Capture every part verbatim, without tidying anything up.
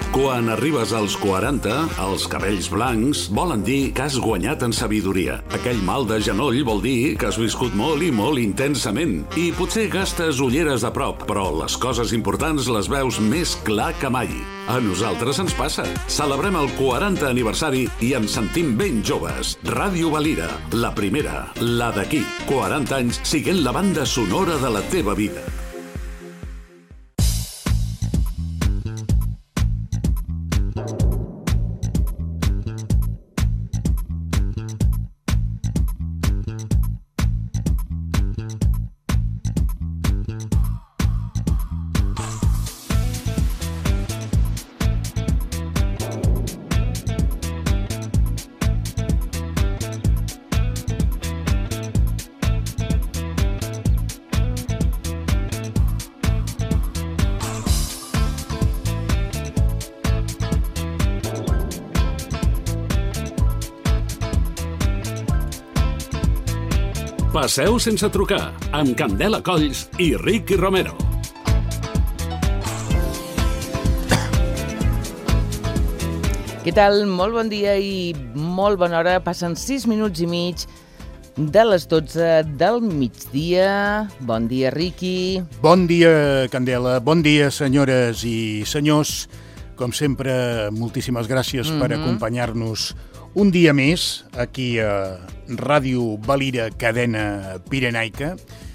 Quan arribes als quaranta, els cabells blancs volen dir que has guanyat en sabidoria. Aquell mal de genoll vol dir que has viscut molt i molt intensament. I potser gastes ulleres de prop, però les coses importants les veus més clar que mai. A nosaltres ens passa. Celebrem el quaranta aniversari i ens sentim ben joves. Ràdio Valira, la primera, la d'aquí. quaranta anys siguent la banda sonora de la teva vida. Passeu sense trucar, amb Candela Colls i Ricky Romero. Què tal? Molt bon dia i molt bona hora. Passen sis minuts i mig de les dotze del migdia. Bon dia, Ricky. Bon dia, Candela. Bon dia, senyores i senyors. Com sempre, moltíssimes gràcies mm-hmm. per acompanyar-nos un dia més aquí a Ràdio Valira, cadena pirenaica.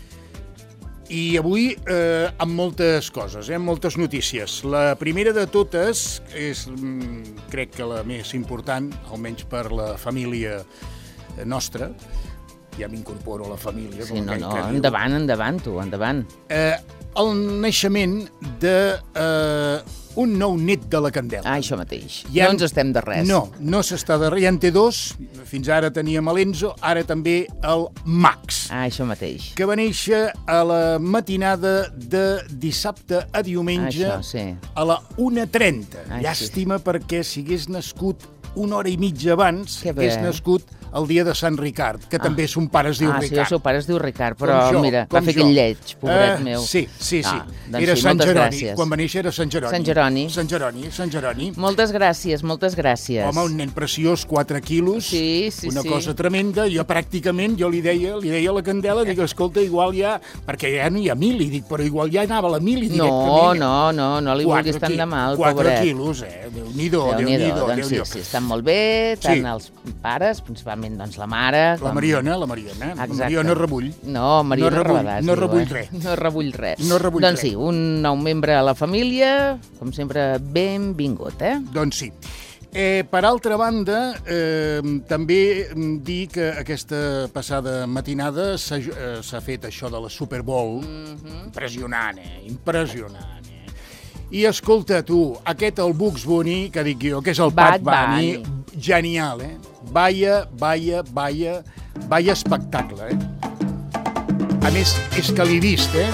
I avui eh, amb moltes coses, eh, amb moltes notícies. La primera de totes és, crec que la més important, almenys per la família nostra. Ja m'incorporo a la família. Sí, no, no, endavant, endavant, tu, endavant. Eh, el naixement de... Eh, un nou net de la Candela. Ah, això mateix. Ja no ens estem de res. No, no s'està de res. Ja en té dos. Fins ara teníem l'Enzo, ara també el Max. Ah, això mateix. Que va néixer a la matinada de dissabte a diumenge això, sí. a la una trenta. Ah, llàstima sí. perquè si hagués nascut una hora i mitja abans, que hagués nascut el dia de Sant Ricard, que ah. també son pare es diu ah, Ricard. Ah, sí, el seu pare es diu Ricard, però jo, mira, va fer aquell lleig, pobret uh, meu. Sí, sí, sí. Ah, doncs era sí, Sant Jeroni. Gràcies. Quan va néixer era Sant Jeroni. Sant Jeroni. Sant Jeroni, Sant Jeroni. Moltes gràcies, moltes gràcies. Home, un nen preciós, quatre quilos, sí, sí, una sí. cosa tremenda. Jo pràcticament, jo li deia, li deia a la Candela, dic, escolta, igual ja... Perquè ja no hi ha mili, dic, però igual ja anava a la mili directament. No, no, no, no li vulguis tant de mal, pobret. Quatre quilos, eh? Déu-n'hi-do, Déu-n'hi-do. Doncs sí, sí, estan molt bé, tant sí. els pares, principalment doncs la mare... La com... Mariona, la Mariona. Exacte. Mariona Rebull. No, Mariona no Rabadàs. No rebull eh? res. No rebull res. No rebull doncs res. sí, un nou membre a la família, com sempre, benvingut, eh? Doncs sí. Eh, per altra banda, eh, també dir que aquesta passada matinada s'ha eh, fet això de la Super Bowl. Mm-hmm. Impressionant, eh? Impressionant. I escolta, tu, aquest el Bugs Bunny, que dic jo, que és el Bad, Bad Bunny, Bunny, genial, eh? Vaya, vaya, vaya, vaya espectacle, eh? A més, és que l'he vist, eh?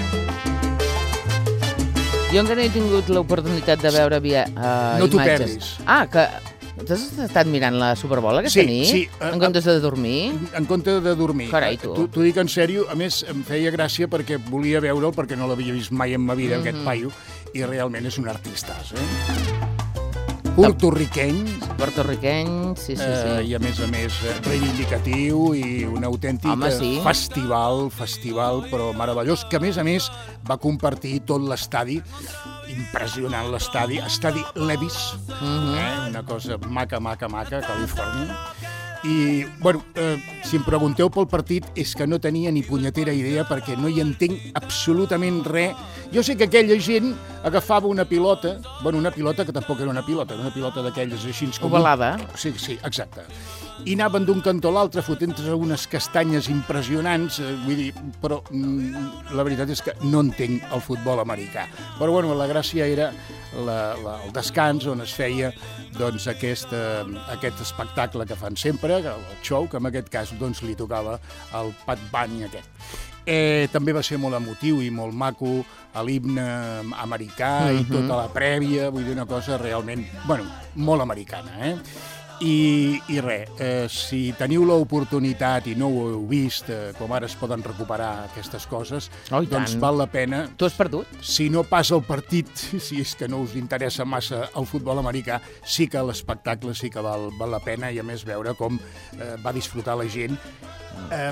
Jo encara no he tingut l'oportunitat de veure via, uh, no imatges. No t'ho perdis. Ah, que... T'has estat mirant la Super Bowl aquesta sí, nit? Sí, en comptes de dormir? En compte de dormir. Carai, tu. T'ho dic en sèrio, a més em feia gràcia perquè volia veure'l, perquè no l'havia vist mai en ma vida, mm-hmm. aquest paio, i realment és un artistàs, eh? Portorriqueny. Portorriqueny, sí, sí, sí. Eh, I a més a més reivindicatiu i un autèntic Home, sí. festival, festival, però meravellós, que a més a més va compartir tot l'estadi, impressionant l'estadi, estadi Levis, mm-hmm. eh? Una cosa maca, maca, maca, Califòrnia. I, bueno, eh, si em pregunteu pel partit, és que no tenia ni punyetera idea perquè no hi entenc absolutament res. Jo sé que aquella gent agafava una pilota, bueno, una pilota que tampoc era una pilota, era una pilota d'aquelles així... Ovalada. Sí, sí, exacte. I anaven d'un cantó a l'altre fotent-se unes castanyes impressionants, eh, vull dir, però mm, la veritat és que no entenc el futbol americà. Però bueno, la gràcia era la, la, el descans on es feia doncs, aquest, eh, aquest espectacle que fan sempre, el show, que en aquest cas doncs, li tocava al Bad Bunny aquest. Eh, també va ser molt emotiu i molt maco l'himne americà mm-hmm. i tota la prèvia, vull dir una cosa realment, bueno, molt americana, eh? I, i res, eh, si teniu l'oportunitat i no ho heu vist, eh, com ara es poden recuperar aquestes coses, Oh, i doncs tant. val la pena. Tu has perdut? Si no passa el partit, si és que no us interessa massa el futbol americà, sí que l'espectacle sí que val, val la pena, i a més veure com eh, va disfrutar la gent. Eh,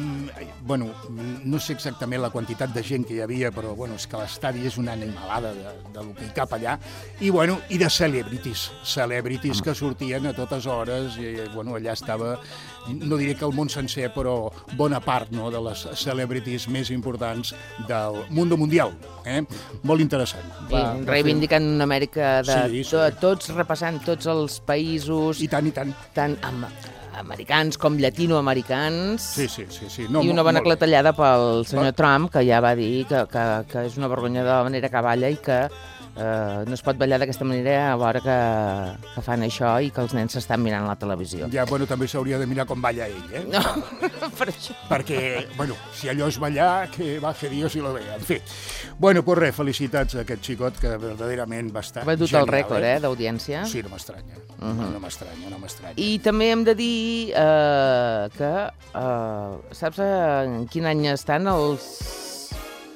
mm, bueno, no sé exactament la quantitat de gent que hi havia, però bueno, és que l'estadi és una animalada de, de lo que hi cap allà, i bueno, i de celebrities, celebrities que sortien a totes hores, i bueno, allà estava, no diré que el món sencer, però bona part, no, de les celebrities més importants del mundo mundial, eh? Molt interessant. I Va, va reivindicant una Amèrica de Sí, sí. to, tots, repassant tots els països, fer- I tant, i tant. tant am americans com llatinoamericans, Sí, sí, sí. sí. No, i una mo- bona molt bé. clatellada pel senyor Va. Trump, que ja va dir que, que, que és una vergonya de la manera que balla i que eh, no es pot ballar d'aquesta manera a l'hora que, que fan això i que els nens s'estan mirant a la televisió. Ja, bueno, també s'hauria de mirar com balla ell, eh? No, per això. Perquè, bueno, si allò és ballar, que baje Dios i lo vea. En fi. Bueno, pues res, felicitats a aquest xicot que verdaderament va estar Va dur genial, el rècord, eh, d'audiència. Sí, no m'estranya. Uh Mhm. -huh. No m'estranya, no m'estranya. I també hem de dir eh, que, eh, saps en quin any estan els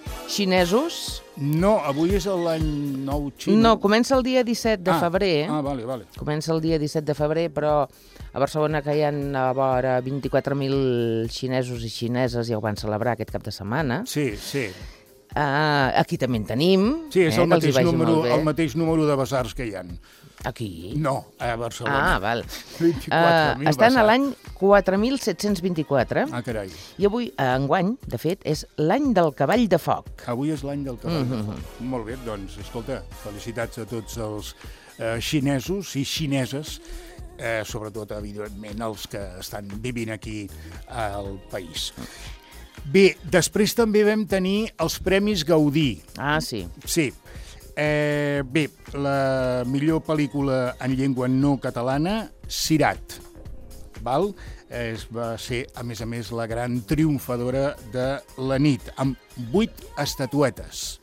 xinesos? No, avui és l'any nou xino. No, comença el dia disset de ah, febrer. Ah, vale, vale. Comença el dia disset de febrer, però a Barcelona que hi ha a vora vint-i-quatre mil xinesos i xineses ja ho van celebrar aquest cap de setmana. Sí, sí. Uh, aquí també en tenim. Sí, és eh, el, que els hi mateix vagi número, molt bé. el mateix número de basars que hi ha. Aquí? No, a Barcelona. Ah, val. vint-i-quatre mil Uh, estan a basars. l'any quatre mil set-cents vint-i-quatre. Ah, carai. I avui, eh, enguany, de fet, és l'any del cavall de foc. Avui és l'any del cavall. Mhm. Mm -hmm. Molt bé, doncs, escolta, felicitats a tots els eh, xinesos i xineses, eh, sobretot, evidentment, els que estan vivint aquí al país. Bé, després també vam tenir els Premis Gaudí. Ah, sí. Sí. Eh, bé, la millor pel·lícula en llengua no catalana, Sirat. Val? Es va ser, a més a més, la gran triomfadora de la nit, amb vuit estatuetes.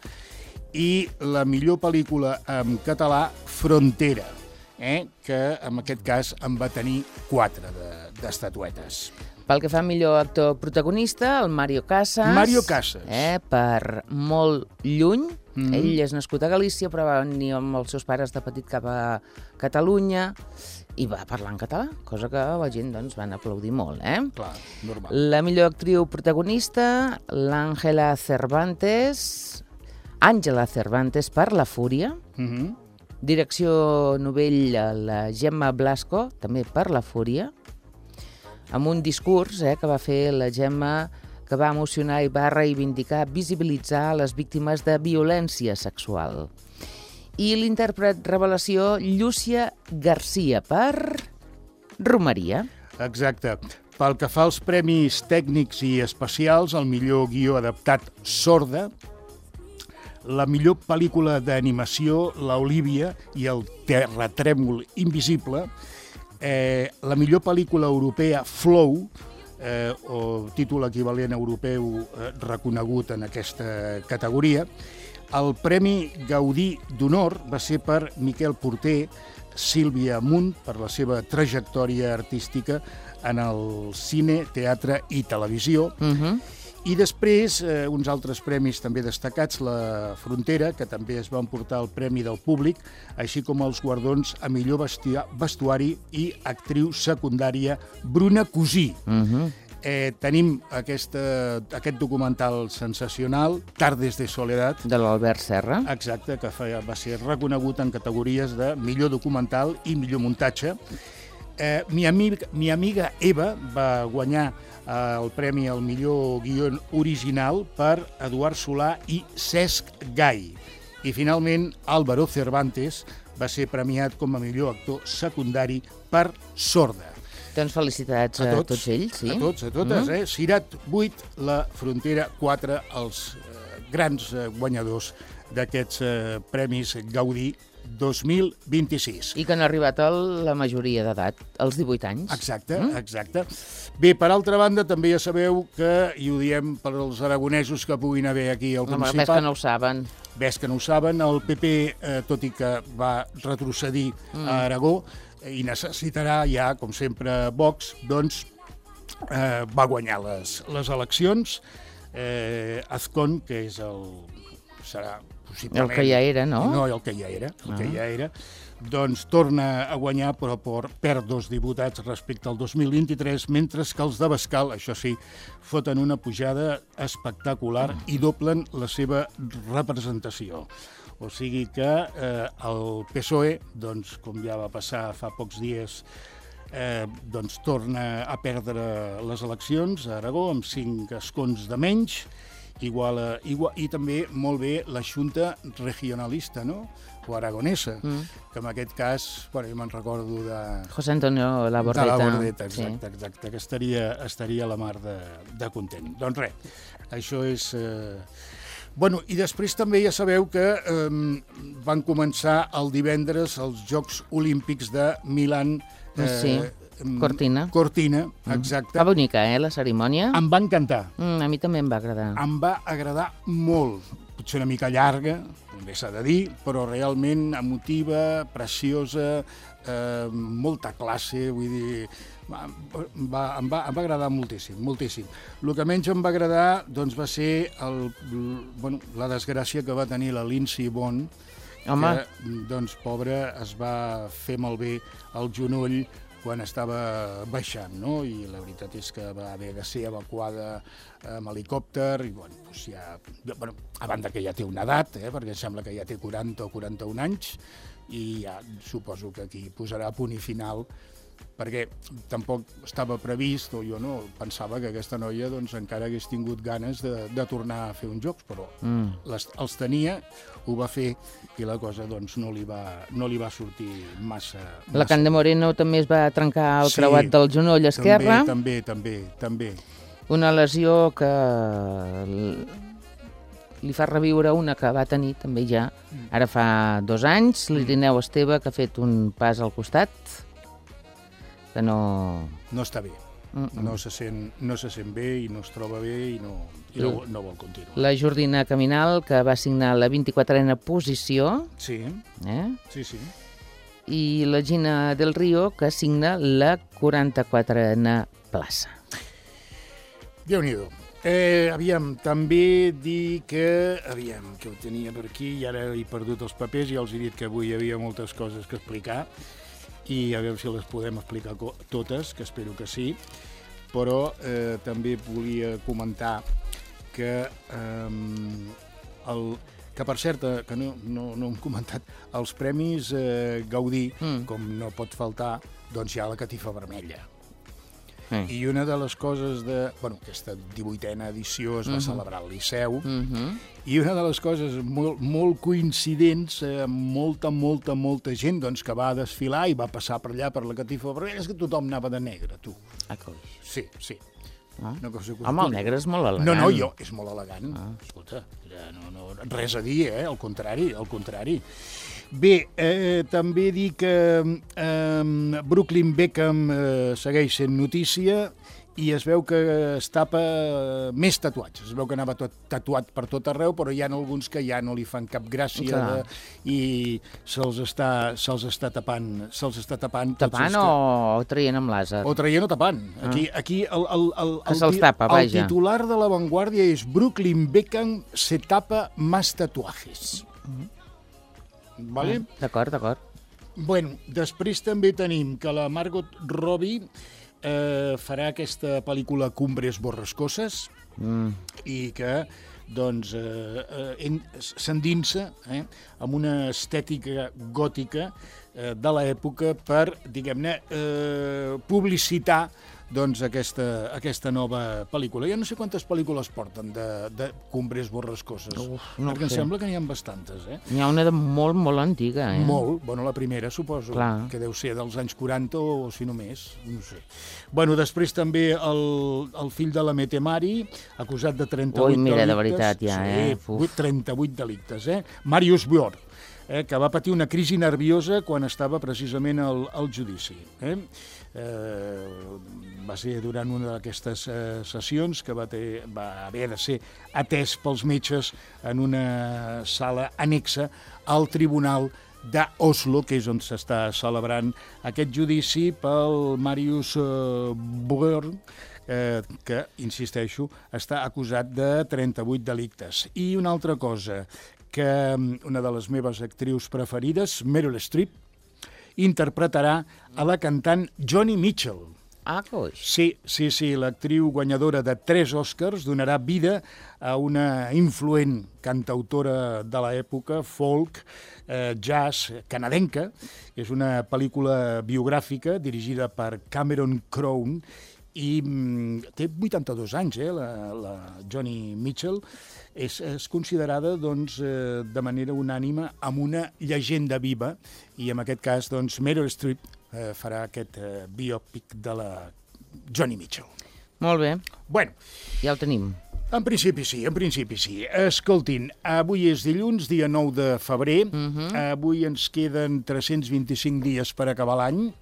I la millor pel·lícula en català, Frontera, eh? que en aquest cas en va tenir quatre d'estatuetes. Pel que fa a millor actor protagonista, el Mario Casas. Mario Casas. Eh, per molt lluny. Mhm. Ell és nascut a Galícia, però va venir amb els seus pares de petit cap a Catalunya i va parlar en català, cosa que la gent doncs, van aplaudir molt. Eh? Clar, normal. La millor actriu protagonista, l'Àngela Cervantes, Àngela Cervantes per La Fúria. Mhm. Direcció novell, la Gemma Blasco, també per La Fúria, amb un discurs eh, que va fer la Gemma, que va emocionar i va reivindicar, visibilitzar les víctimes de violència sexual. I l'intèrpret revelació, Llúcia Garcia per Romeria. Exacte. Pel que fa als premis tècnics i especials, el millor guió adaptat sorda, la millor pel·lícula d'animació, l'Olívia i el terratrèmol invisible, eh, la millor pel·lícula europea, Flow, eh, o títol equivalent europeu eh, reconegut en aquesta categoria. El Premi Gaudí d'Honor va ser per Miquel Porter, Sílvia Amunt, per la seva trajectòria artística en el cine, teatre i televisió. Uh -huh. I després, eh, uns altres premis també destacats, la Frontera, que també es va emportar el Premi del Públic, així com els guardons a millor vestia, vestuari i actriu secundària, Bruna Cosí. Uh -huh. Eh, tenim aquesta, aquest documental sensacional, Tardes de Soledad, De l'Albert Serra. exacte, que feia, va ser reconegut en categories de millor documental i millor muntatge. Eh, mi, amiga, mi amiga Eva va guanyar eh, el premi al millor guió original per Eduard Solà i Cesc Gai. I finalment Álvaro Cervantes va ser premiat com a millor actor secundari per Sorda. Doncs felicitats a, a tots, tots ells. Sí? A tots, a totes. Mm. Eh? Sirat vuit, la Frontera quatre, els eh, grans eh, guanyadors d'aquests eh, Premis Gaudí dos mil vint-i-sis. I que han arribat a la majoria d'edat, als divuit anys. Exacte, mm? exacte. Bé, per altra banda, també ja sabeu que, i ho diem per als aragonesos que puguin haver aquí al Home, Principat, ves que no ho saben. ves que no ho saben, el P P, eh, tot i que va retrocedir mm. a Aragó, i necessitarà ja, com sempre, Vox, doncs eh, va guanyar les, les eleccions. Eh, Azcón, que és el... serà possiblement... El que ja era, no? No, el que ja era, el Ah. que ja era. Doncs torna a guanyar, però per, perd dos diputats respecte al dos mil vint-i-tres, mentre que els d'Abascal, això sí, foten una pujada espectacular i doblen la seva representació. O sigui que eh, el P S O E, doncs, com ja va passar fa pocs dies, eh, doncs torna a perdre les eleccions a Aragó amb cinc escons de menys, igual a, igual, i també molt bé la Xunta Regionalista, no?, o aragonesa, mm. que en aquest cas, bueno, jo me'n recordo de... José Antonio Labordeta. De Labordeta, exacte, sí. exacte, que estaria, estaria a la mar de, de content. Doncs res, això és... Eh... Bueno, i després també ja sabeu que eh, van començar el divendres els Jocs Olímpics de Milan. Eh, sí, Cortina. Cortina, exacte. Va bonica, eh, la cerimònia. Em va encantar. Mm, a mi també em va agradar. Em va agradar molt. Potser una mica llarga, també s'ha de dir, però realment emotiva, preciosa, eh, molta classe, vull dir... Va, va, em, va, em va agradar moltíssim, moltíssim. El que menys em va agradar doncs, va ser el, bueno, la desgràcia que va tenir la Lindsey Vonn, Home. que, doncs, pobra, es va fer malbé el genoll quan estava baixant, no? I la veritat és que va haver de ser evacuada amb helicòpter, i bueno, doncs ja, bueno, a banda que ja té una edat, eh, perquè sembla que ja té quaranta o quaranta-un anys, i ja suposo que aquí posarà punt i final, perquè tampoc estava previst, o jo no, pensava que aquesta noia doncs, encara hagués tingut ganes de, de tornar a fer uns jocs, però mm. les, els tenia, ho va fer, i la cosa doncs, no, li va, no li va sortir massa... massa. La Cande Moreno també es va trencar el sí, creuat del genoll esquerre. També, també, també, també. Una lesió que li fa reviure una que va tenir també ja, ara fa dos anys, l'Irineu Esteve, que ha fet un pas al costat, que no... No està bé, mm -mm. No, se sent, no se sent bé i no es troba bé i no, i no, no vol continuar. La Jordina Caminal, que va signar la vint-i-quatrena posició. Sí, eh? sí, sí. I la Gina del Río, que signa la quaranta-quatrena plaça. Déu-n'hi-do. Eh, aviam, també dir que... Aviam, que ho tenia per aquí i ara he perdut els papers, ja els he dit que avui hi havia moltes coses que explicar, i a veure si les podem explicar totes, que espero que sí, però eh, també volia comentar que, eh, el, que per cert, que no, no, no hem comentat, els premis eh, Gaudí, mm. com no pot faltar, doncs hi ha la catifa vermella. Mm. I una de les coses de... Bueno, aquesta divuitena edició es va mm-hmm. celebrar al Liceu, mm-hmm. i una de les coses molt, molt coincidents, eh, amb molta, molta, molta gent doncs, que va desfilar i va passar per allà per la catifa vermella, és que tothom anava de negre, tu. Ah, coi. Sí, sí. Ah. Una cosa que... Home, el negre és molt elegant. No, no, jo, és molt elegant. Ah. Escolta, ja no, no, res a dir, eh? Al contrari, al contrari. Bé, eh, també dir que eh, Brooklyn Beckham eh, segueix sent notícia i es veu que es tapa més tatuats. Es veu que anava tot tatuat per tot arreu, però hi ha alguns que ja no li fan cap gràcia de, i se'ls està, se'ls està tapant. Se'ls està tapant, tapant o que... traient amb làser? O traient o tapant. Aquí, ah. aquí el, el, el, el, el, tapa, el titular de La Vanguardia és Brooklyn Beckham se tapa más tatuajes. Mm-hmm. Vale? Ah, d'acord, d'acord. Bueno, després també tenim que la Margot Robbie eh, farà aquesta pel·lícula Cumbres borrascoses mm. i que doncs eh, eh, s'endinsa eh, amb una estètica gòtica eh, de l'època per, diguem-ne, eh, publicitar doncs aquesta, aquesta nova pel·lícula. Ja no sé quantes pel·lícules porten de, de Cumbres borrascoses, Uf, no perquè em sembla que n'hi ha bastantes. Eh? N'hi ha una de molt, molt antiga. Eh? Molt, bueno, la primera suposo, Clar. que deu ser dels anys quaranta o si no més, no sé. Bueno, després també el, el fill de la Mette Mari, acusat de trenta-vuit Ui, mira, delictes. de veritat, ja, eh? Sí, trenta-vuit delictes, eh? Marius Björk, eh, que va patir una crisi nerviosa quan estava precisament al, al judici. Eh? Eh, va ser durant una d'aquestes eh, sessions que va, ter, va haver de ser atès pels metges en una sala anexa al Tribunal d'Oslo, que és on s'està celebrant aquest judici pel Marius Bjørn, eh, que, insisteixo, està acusat de trenta-vuit delictes. I una altra cosa, que una de les meves actrius preferides, Meryl Streep, interpretarà a la cantant Joni Mitchell. Ah, coix. Sí, sí, sí, l'actriu guanyadora de tres Oscars donarà vida a una influent cantautora de l'època, folk, eh, jazz, canadenca. És una pel·lícula biogràfica dirigida per Cameron Crowe i mm, té vuitanta-dos anys, eh, la, la Joni Mitchell. És, és considerada doncs, eh, de manera unànime amb una llegenda viva i en aquest cas doncs, Meryl Streep eh, farà aquest eh, biòpic de la Joni Mitchell. Molt bé. Bueno, ja ho tenim. En principi sí, en principi sí. Escoltin, avui és dilluns, dia nou de febrer. Uh-huh. Avui ens queden tres-cents vint-i-cinc dies per acabar l'any.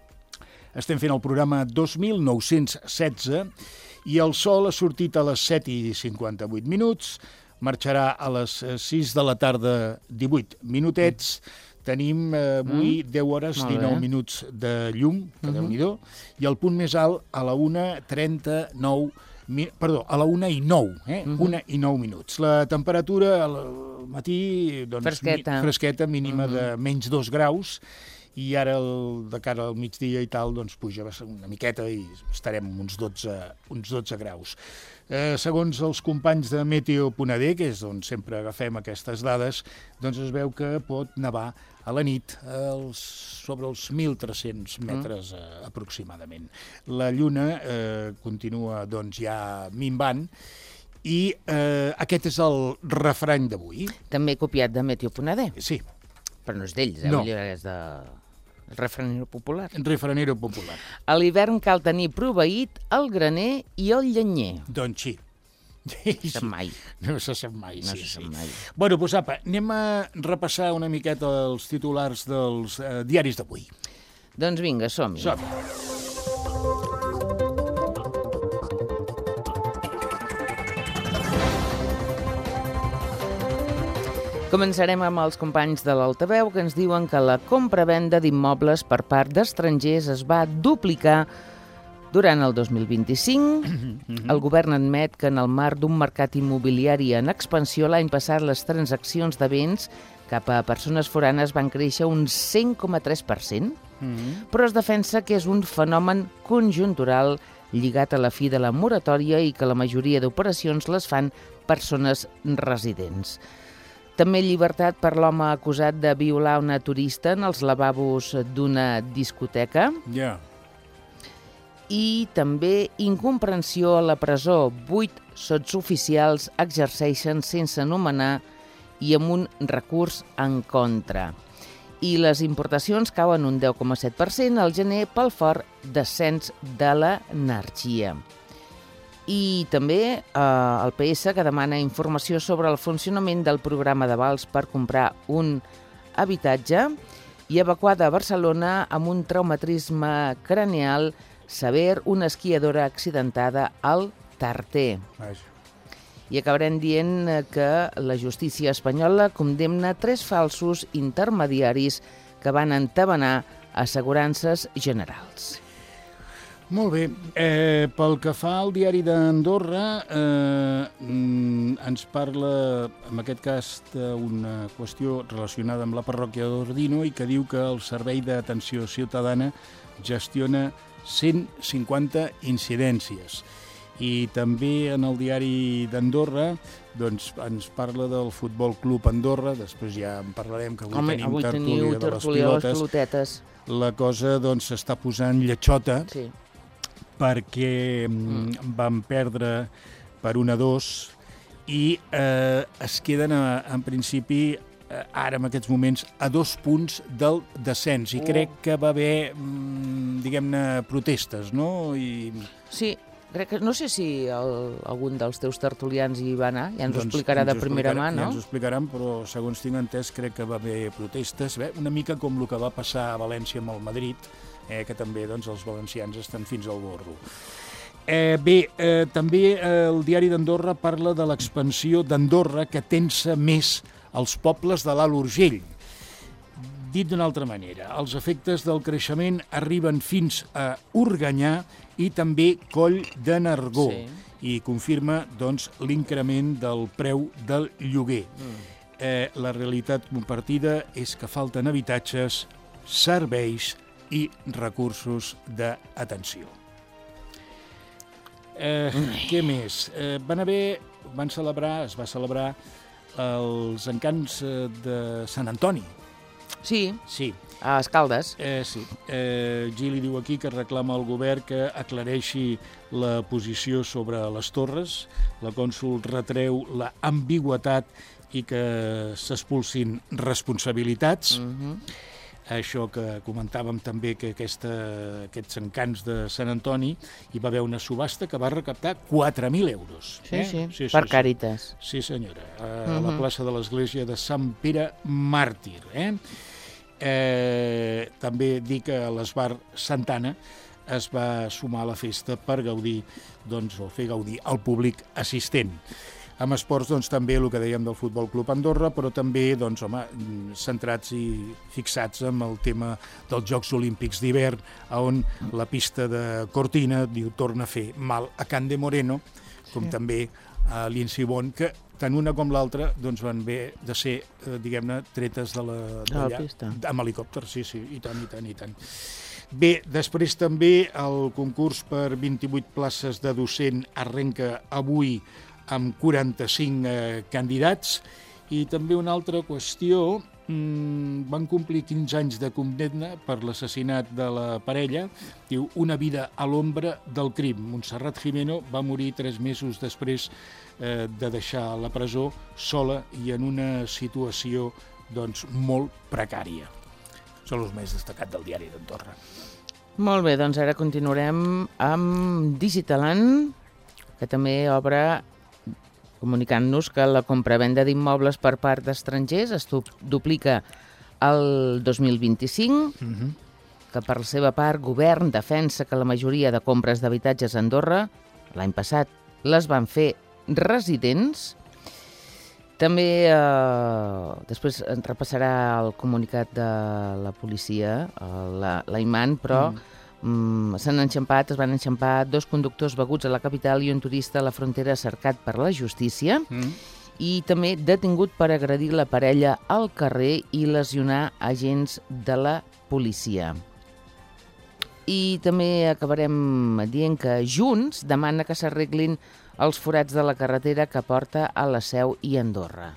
Estem fent el programa dos mil nou-cents setze i el sol ha sortit a les set i cinquanta-vuit minuts, marxarà a les sis de la tarda divuit minutets, tenim eh, avui mm. deu hores dinou minuts de llum, que mm-hmm. Déu-n'hi-do, i el punt més alt a la una trenta-nou, mi, perdó, a la una i nou, eh? Mm-hmm. una i nou minuts. La temperatura al matí, doncs, fresqueta. Mi, fresqueta, mínima mm-hmm. de menys dos graus, i ara, el, de cara al migdia i tal, doncs puja una miqueta i estarem uns dotze, uns dotze graus. Eh, segons els companys de Meteo punt a de, que és on sempre agafem aquestes dades, doncs es veu que pot nevar a la nit els, sobre els mil tres-cents metres mm. eh, aproximadament. La lluna eh, continua doncs, ja minvant, i eh, aquest és el refrany d'avui. També copiat de Meteo punt a de. Sí. Però no és d'ells, eh? No. És de... refranero popular. Refranero popular. A l'hivern cal tenir proveït el graner i el llenyer. Doncs sí. No se sap mai. No se sap mai, no sí, se sap sí. mai. Bueno, doncs apa, anem a repassar una miqueta els titulars dels eh, diaris d'avui. Doncs vinga, som-hi. Som-hi. Començarem amb els companys de l'Altaveu, que ens diuen que la compra-venda d'immobles per part d'estrangers es va duplicar durant el dos mil vint-i-cinc. Mm-hmm. El govern admet que en el marc d'un mercat immobiliari en expansió l'any passat les transaccions de béns cap a persones foranes van créixer un cent coma tres per cent, mm-hmm. però es defensa que és un fenomen conjuntural lligat a la fi de la moratòria i que la majoria d'operacions les fan persones residents. També llibertat per l'home acusat de violar una turista en els lavabos d'una discoteca. Ja. Yeah. I també incomprensió a la presó. Vuit sotsoficials exerceixen sense nomenar i amb un recurs en contra. I les importacions cauen un deu coma set per cent al gener pel fort descens de l'energia. I també eh, el P S, que demana informació sobre el funcionament del programa d'avals per comprar un habitatge, i evacuada a Barcelona amb un traumatisme craneal sever una esquiadora accidentada al Tarter. Vaja. I acabarem dient que la justícia espanyola condemna tres falsos intermediaris que van entabanar assegurances generals. Molt bé. Eh, pel que fa al diari d'Andorra, eh, ens parla, en aquest cas, d'una qüestió relacionada amb la parròquia d'Ordino i que diu que el Servei d'Atenció Ciutadana gestiona cent cinquanta incidències. I també en el diari d'Andorra doncs, ens parla del Futbol Club Andorra, després ja en parlarem, que avui Home, tenim avui tertúlia de les pilotes. pilotetes. La cosa doncs, s'està posant lletxota, Sí. perquè mm. van perdre per un a dos i eh, es queden, a, en principi, eh, ara en aquests moments, a dos punts del descens. I oh. crec que va haver, mm, diguem-ne, protestes, no? I... Sí, crec que, no sé si el, algun dels teus tertulians hi va anar, ja ens doncs, ho explicarà ens de primera mà, no? Ja ens ho explicaran, però segons tinc entès crec que va haver protestes, bé, una mica com el que va passar a València amb el Madrid, eh, que també doncs, els valencians estan fins al gorro. Eh, bé, eh, també eh, el diari d'Andorra parla de l'expansió d'Andorra que tensa més els pobles de l'Alt Urgell. dit d'una altra manera, els efectes del creixement arriben fins a Organyà i també Coll de Nargó, sí. I confirma doncs, l'increment del preu del lloguer. Mm. Eh, la realitat compartida és que falten habitatges, serveis i recursos d'atenció. Eh, què més? Eh, van haver, van celebrar, es va celebrar els encants de Sant Antoni. Sí, sí. A Escaldes. Eh, sí. Eh, Gili diu aquí que reclama al govern que aclareixi la posició sobre les torres. La cònsol retreu la ambigüitat i que s'expulsin responsabilitats. Mm-hmm. Això que comentàvem també, que aquesta, aquests encants de Sant Antoni, hi va haver una subhasta que va recaptar quatre mil euros. Sí, eh? sí, sí, per sí, Càritas. Sí, senyora, a uh-huh. la plaça de l'església de Sant Pere Màrtir. Eh? Eh, també dir que a l'Esbar Santana es va sumar a la festa per gaudir, doncs, o fer gaudir al públic assistent. Amb esports, doncs, també el que dèiem del Futbol Club Andorra, però també, doncs, home, centrats i fixats en el tema dels Jocs Olímpics d'hivern, on la pista de Cortina diu torna a fer mal a Can de Moreno, com sí. també a l'Insibon, que tant una com l'altra doncs, van bé de ser, eh, diguem-ne, tretes de la, de la pista. Amb helicòpter, sí, sí, i tant, i tant, i tant. Bé, després també el concurs per vint-i-vuit places de docent arrenca avui amb quaranta-cinc eh, candidats, i també una altra qüestió, mmm, van complir quinze anys de condemna per l'assassinat de la parella, diu, una vida a l'ombra del crim. Montserrat Jimeno va morir tres mesos després eh, de deixar la presó sola i en una situació doncs, molt precària. Són els més destacats del diari d'Andorra. Molt bé, doncs ara continuarem amb Digitaland, que també obre comunicant-nos que la compravenda d'immobles per part d'estrangers es duplica el dos mil vint-i-cinc, uh-huh. que per la seva part govern defensa que la majoria de compres d'habitatges a Andorra l'any passat les van fer residents. També eh, després repassarà el comunicat de la policia, la, la Iman, però mm. Mm, s'han enxampat, es van enxampar dos conductors beguts a la capital i un turista a la frontera cercat per la justícia, mm. i també detingut per agredir la parella al carrer i lesionar agents de la policia. I també acabarem dient que Junts demana que s'arreglin els forats de la carretera que porta a la Seu i Andorra.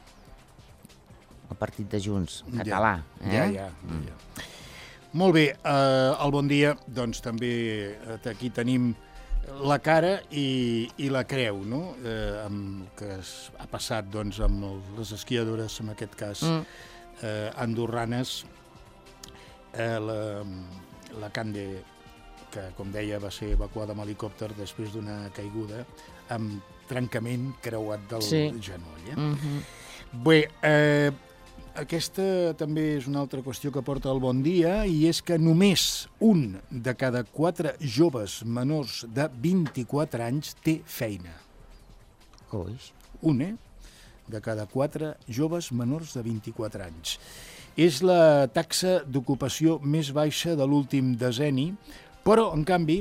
El partit de Junts, català. Ja, eh? ja, ja. Mm. ja. Molt bé, eh, el bon dia, doncs també aquí tenim la cara i, i la creu, no? Eh, amb el que es, ha passat doncs, amb les esquiadores, en aquest cas, mm. eh, andorranes, eh, la, la Cande, que com deia va ser evacuada amb helicòpter després d'una caiguda, amb trencament creuat del sí. genoll. Eh? Mm-hmm. Bé, eh, aquesta també és una altra qüestió que porta el bon dia, i és que només un de cada quatre joves menors de vint-i-quatre anys té feina. Oix. Un, eh? De cada quatre joves menors de vint-i-quatre anys. És la taxa d'ocupació més baixa de l'últim decenni, però, en canvi,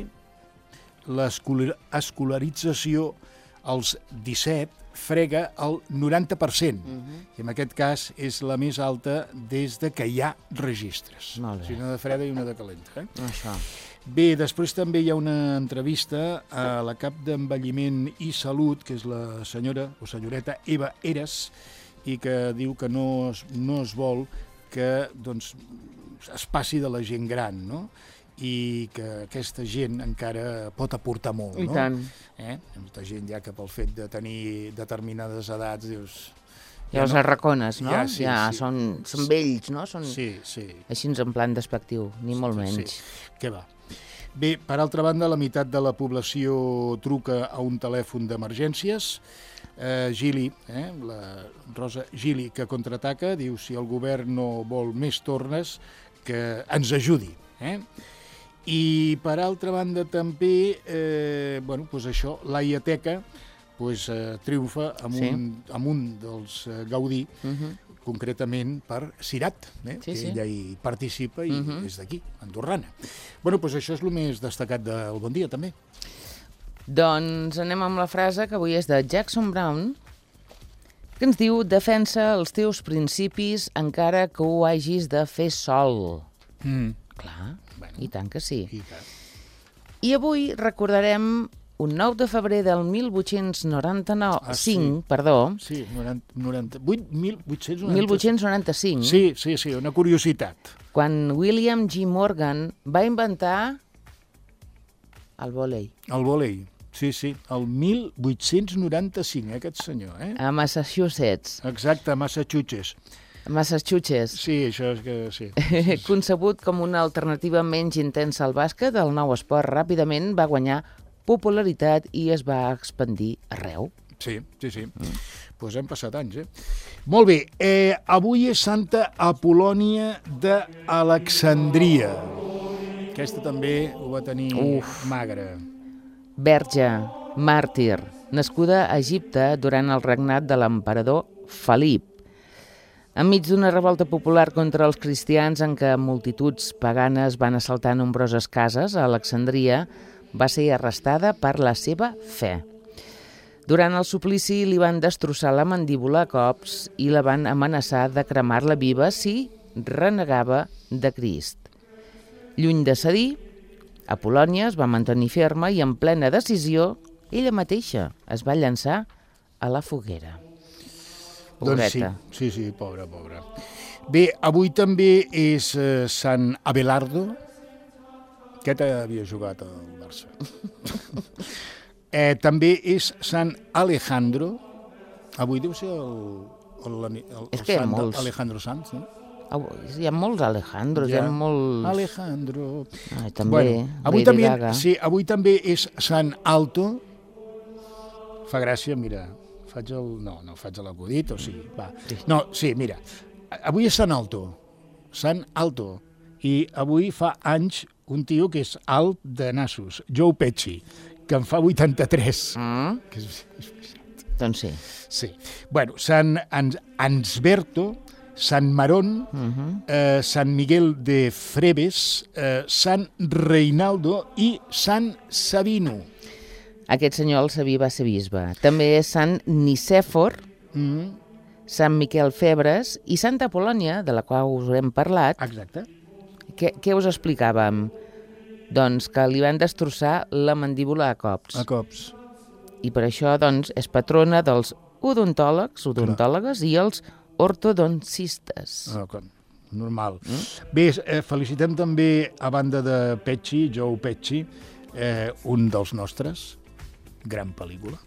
l'escolarització als disset frega el noranta per cent. Uh-huh. I en aquest cas és la més alta des de que hi ha registres. Molt bé. Una de freda i una de calenta. Eh? Això. Bé, després també hi ha una entrevista a la cap d'Envelliment i Salut, que és la senyora o senyoreta Eva Eres, i que diu que no es, no es vol que doncs, es passi de la gent gran, no? I que aquesta gent encara pot aportar molt, no? I no? tant. Eh? Molta gent ja que pel fet de tenir determinades edats dius... Ja, ja els no? arracones, no? Ja, sí, ja sí. són, són vells, no? Són sí, sí. Així en plan despectiu, ni molt menys. Sí. Què va? Bé, per altra banda, la meitat de la població truca a un telèfon d'emergències. Eh, Gili, eh, la Rosa Gili, que contraataca, diu si el govern no vol més tornes, que ens ajudi. Eh? I per altra banda també, eh, bueno, doncs això, l'Aiateca pues, eh, triomfa amb, Sí. un, amb un dels eh, Gaudí, Mhm. concretament per Cirat, eh? Sí, que sí. ella hi participa i Mhm. és d'aquí, andorrana. Bueno, doncs això és el més destacat del Bon Dia, també. Doncs anem amb la frase que avui és de Jackson Brown, que ens diu: defensa els teus principis encara que ho hagis de fer sol. Mm. Clar, Bueno. i tant que sí. I tant. I avui recordarem un nou de febrer del mil vuit-cents noranta-nou, Ah, sí. cinc, perdó, Sí, noranta, noranta, vuit, mil vuit-cents noranta. mil vuit-cents noranta-cinc, Sí, sí, sí, una curiositat. quan William G. Morgan va inventar el vòlei El vòlei, sí, sí, el mil vuit-cents noranta-cinc, eh, aquest senyor, eh? a Massachusetts. Exacte, a Massachusetts. Massachusetts. Sí, això és que sí. Concebut com una alternativa menys intensa al bàsquet, el nou esport ràpidament va guanyar popularitat i es va expandir arreu. Sí, sí, sí. Doncs pues hem passat anys, eh? Molt bé, eh, avui és Santa Apol·lònia d'Alexandria. Aquesta també ho va tenir Uf. magre. Verge, màrtir, nascuda a Egipte durant el regnat de l'emperador Felip. Enmig d'una revolta popular contra els cristians en què multituds paganes van assaltar nombroses cases a Alexandria, va ser arrestada per la seva fe. Durant el suplici li van destrossar la mandíbula a cops i la van amenaçar de cremar-la viva si renegava de Crist. Lluny de cedir, Apol·lònia es va mantenir ferma i en plena decisió, ella mateixa es va llançar a la foguera. Doncs sí, Pobreta. sí, sí, pobra, pobra. Bé, avui també és eh, Sant Abelardo. Aquest havia jugat al Barça. eh, també és Sant Alejandro. Avui deu ser el, el, el, el, És el que hi ha sant molts. Alejandro Sanz, no? Avui hi ha molts Alejandros, hi ha Ja. molts... Alejandro. Ai, també, Bueno, avui Lady també, Gaga. sí, avui també és Sant Alto. Fa gràcia, mira, faig el... No, no faig l'acudit, o sí, va. No, sí, mira, avui és Sant Alto, Sant Alto, i avui fa anys un tio que és alt de nassos, Joe Pesci, que en fa vuitanta-tres. Mm? Que és, és, Doncs sí. sí. Bueno, Sant Ans, Ansberto, Sant Marón, Uh -huh. eh, Sant Miguel de Freves, eh, Sant Reinaldo i Sant Sabino. Aquest senyor, el Sabí, va ser bisbe. També és Sant Nicèfor, Mm, Sant Miquel Febres i Santa Apol·lònia, de la qual us hem parlat. exacte. Què, què us explicàvem? Doncs que li van destrossar la mandíbula a cops. A cops. I per això, doncs, és patrona dels odontòlegs, odontòlogues i els ortodoncistes. Ah, com, normal. Mm? Bé, eh, felicitem també, a banda de Pesci, Joe Pesci, eh, un dels nostres, gran pel·lícula,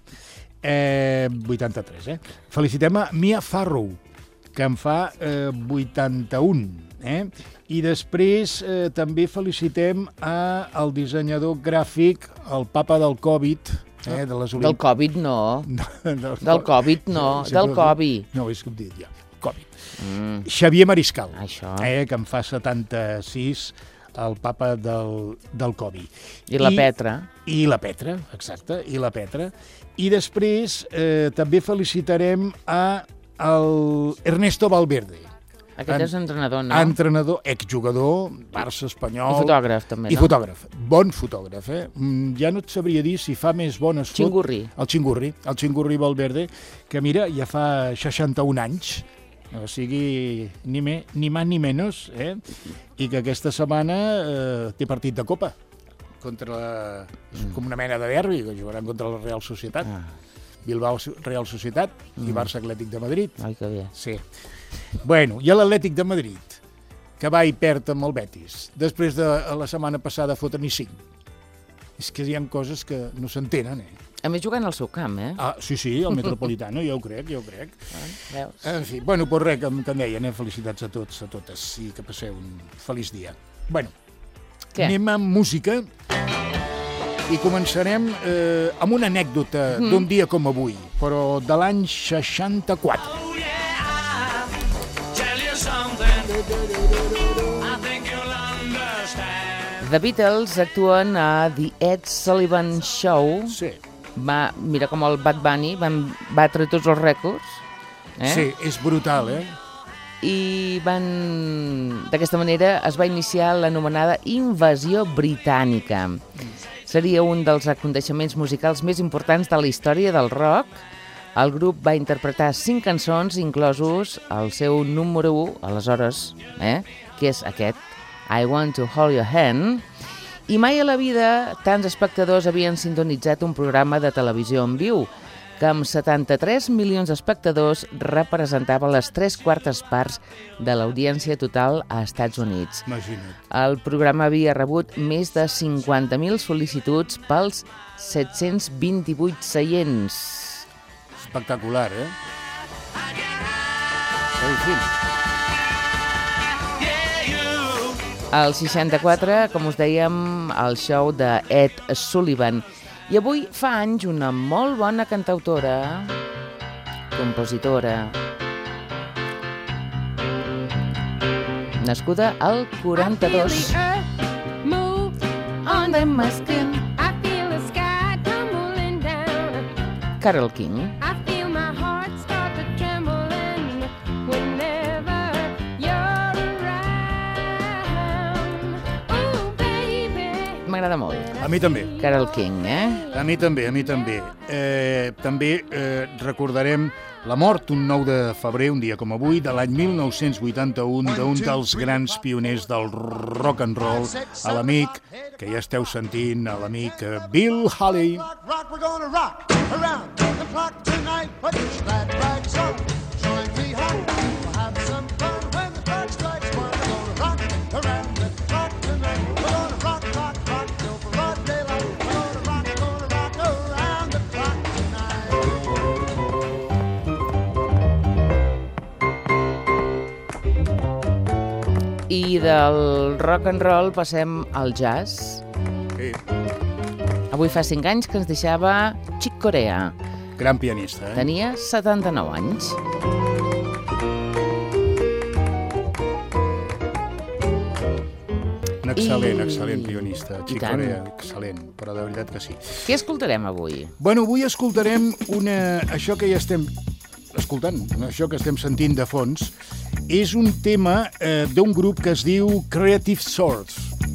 eh, vuitanta-tres, eh? Felicitem a Mia Farrow, que en fa eh, vuitanta-un, eh? I després eh, també felicitem a el dissenyador gràfic, el papa del Covid, eh, de les Del Olimp... Covid no, del, del Covid no, Sí, sí, del però- Covid. No, és com dit ja, Covid. Mm, Xavier Mariscal, això. eh, que en fa setanta-sis, el papa del, del Covid. I la Petra. I la Petra, exacte, i la Petra. I després eh, també felicitarem a el Ernesto Valverde, Aquest en- és entrenador, no? entrenador, exjugador, Barça espanyol... I fotògraf, també, I no? fotògraf, bon fotògraf, eh? Mm, ja no et sabria dir si fa més bones fotos... Xingurri. El Xingurri, el Xingurri Valverde, que mira, ja fa seixanta-un anys, o sigui, ni, me, ni més ni menys, eh? I que aquesta setmana eh, té partit de Copa, contra la, mm. com una mena de derbi, que jugaran contra la Real Societat. Ah, Bilbao Real Societat i Barça Atlètic de Madrid. ai, que bé. Sí. Bueno, i l'Atlètic de Madrid, que va i perd amb el Betis, després de la setmana passada fotre-n'hi cinc. És que hi ha coses que no s'entenen, eh? A més, jugant al seu camp, eh? Ah, sí, sí, el Metropolitano, ja ho crec, ja ho crec. Ah, veus? En fi, bueno, doncs res, que, que em deien, eh? Felicitats a tots, a totes, i que passeu un feliç dia. Bueno, Què? anem amb música i començarem eh, amb una anècdota mm. d'un dia com avui, però de l'any seixanta-quatre. Oh yeah, I'll tell you something. I think you'll understand. The Beatles actuen a The Ed Sullivan Show Sí. va, mira com el Bad Bunny van batre tots els rècords. Eh? Sí, és brutal, eh? I van... D'aquesta manera es va iniciar l'anomenada invasió britànica. Seria un dels aconteixements musicals més importants de la història del rock. El grup va interpretar cinc cançons, inclosos el seu número u, aleshores, eh? que és aquest, I Want to Hold Your Hand, i mai a la vida tants espectadors havien sintonitzat un programa de televisió en viu, que amb setanta-tres milions d'espectadors representava les tres quartes parts de l'audiència total a Estats Units. Imagina't. El programa havia rebut més de cinquanta mil sol·licituds pels set-cents vint-i-vuit seients. Espectacular, eh? En fi. Al seixanta-quatre, com us dèiem, el show de Ed Sullivan. I avui fa anys una molt bona cantautora, compositora, nascuda al quaranta-dos. Carole King. M'agrada molt. A mi també. Carole King, eh? A mi també, a mi també. Eh, també eh, recordarem la mort un nou de febrer, un dia com avui, de l'any mil nou-cents vuitanta-un, d'un dels grans pioners del rock and roll, a l'amic, que ja esteu sentint, a l'amic Bill Haley. Rock, we're gonna rock around the clock tonight. Put your glad rags on, join me home. We'll have some fun when the clock strikes one. We're gonna rock around the clock tonight. We're gonna rock, rock, rock till broad daylight. We're gonna rock, gonna rock around the clock tonight. I del rock and roll passem al jazz. Sí. Avui fa cinc anys que ens deixava Chick Corea. Gran pianista, eh? Tenia setanta-nou anys. Un excel·lent, I- excel·lent pianista. I Chick tant. Corea, excel·lent, però de veritat que sí. Què escoltarem avui? Bueno, avui escoltarem una... això que ja estem escoltant, això que estem sentint de fons, és un tema eh, d'un grup que es diu Creative Source.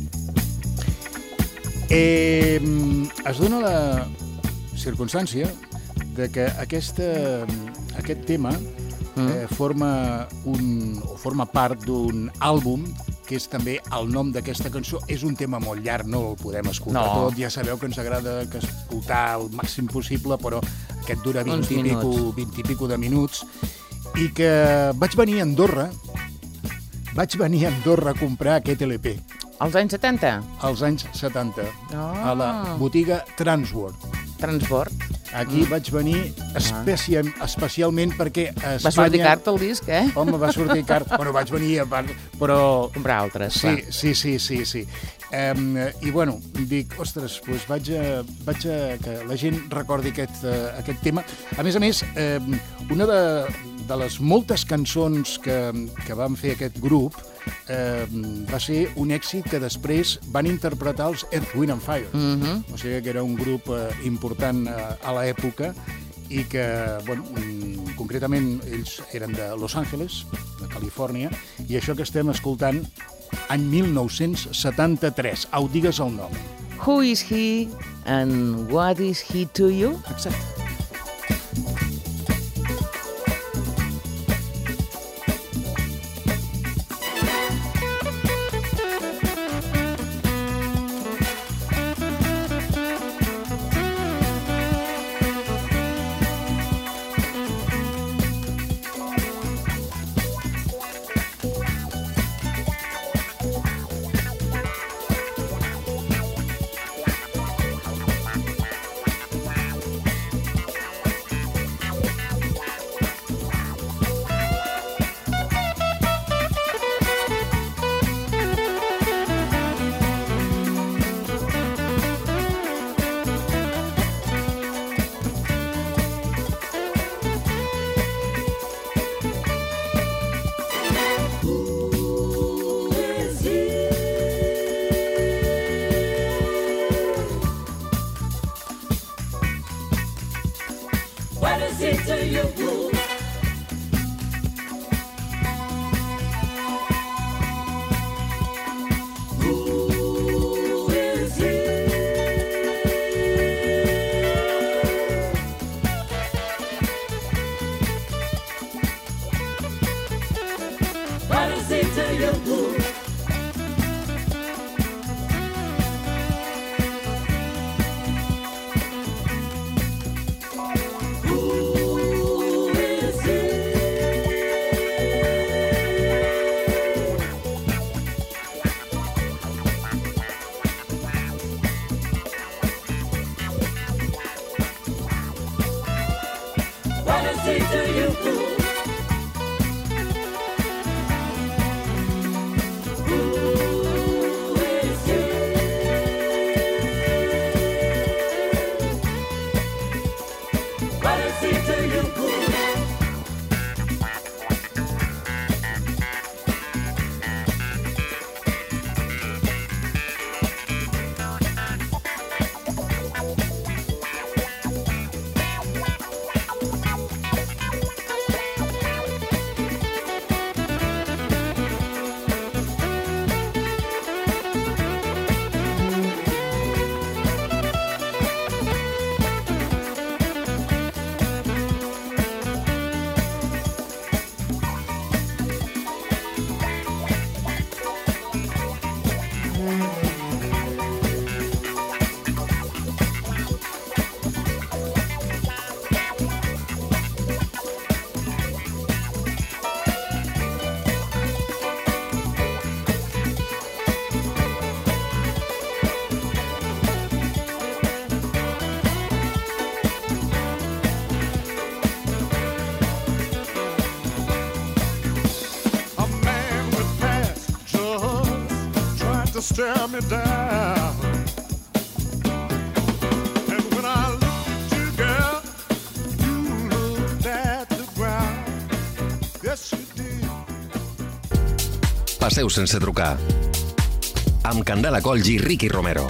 Eh, es dona la circumstància de que aquesta, aquest tema eh, forma, un, o forma part d'un àlbum que és també el nom d'aquesta cançó. És un tema molt llarg, no el podem escoltar No. tot. Ja sabeu que ens agrada que escoltar el màxim possible, però aquest dura vint Uns i, pico, minuts. vint i pico de minuts. I que vaig venir a Andorra, vaig venir a Andorra a comprar aquest L P Als anys setanta? als anys setanta, Ah. a la botiga Transworld. Transbord. Aquí mm. vaig venir especia, especialment perquè a Espanya... Va sortir cart el disc, eh? Home, va sortir car... bueno, vaig venir a part, però... Comprar altres, Sí, clar. sí, sí, sí, sí. Um, I bueno, dic, ostres, doncs vaig a, vaig a que la gent recordi aquest, uh, aquest tema. A més a més, um, una de, de les moltes cançons que, que van fer aquest grup um, va ser un èxit que després van interpretar els Earth, Wind and Fire. Mm -hmm. O sigui que era un grup uh, important uh, a l'època i que, bueno, mm, concretament ells eren de Los Angeles, de Califòrnia, i això que estem escoltant any mil nou-cents setanta-tres. Au, digues el nom. Who is he and what is he to you? Exacte. to stare me down. And when I looked at you, girl, you looked at the ground. Yes, you did. Passeu sense trucar. Amb Candela Colls i Ricky Romero.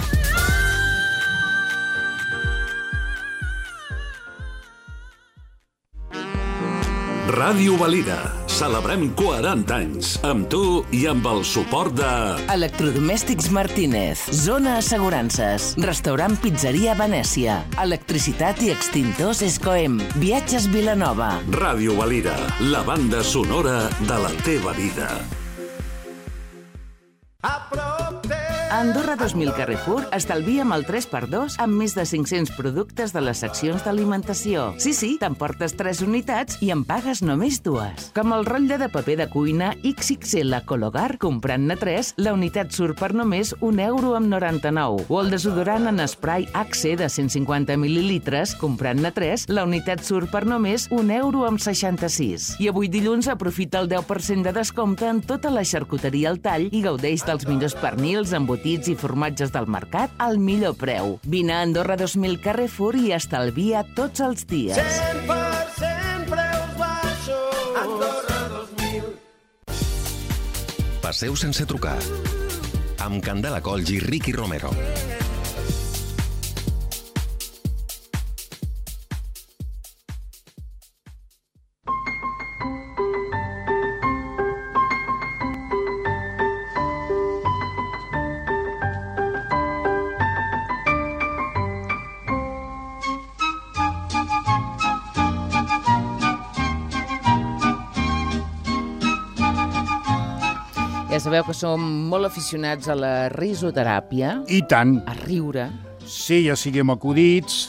Ràdio Valira. Celebrem quaranta anys. Amb tu i amb el suport de... Electrodomèstics Martínez. Zona Assegurances. Restaurant Pizzeria Venècia. Electricitat i extintors Escoem. Viatges Vilanova. Ràdio Valira. La banda sonora de la teva vida. A Andorra dos mil Carrefour estalvia amb el tres per dos amb més de cinc-cents productes de les seccions d'alimentació. Sí, sí, t'emportes tres unitats i en pagues només dues. Com el rotlle de paper de cuina X X L Cologar, comprant-ne tres, la unitat surt per només un euro amb noranta-nou. O el desodorant en spray Axe de cent cinquanta mil·lilitres, comprant-ne tres, la unitat surt per només un euro amb seixanta-sis. I avui dilluns aprofita el deu per cent de descompte en tota la xarcuteria al tall i gaudeix dels millors pernils, embotits i formatges del mercat al millor preu. Vine a Andorra dos mil Carrefour i estalvia tots els dies. cent per cent preus baixos. Andorra dos mil. Passeu sense trucar. Amb Candela Colls i Ricky Romero. Ja sabeu que som molt aficionats a la risoteràpia, I tant. a riure. Sí, ja siguem acudits,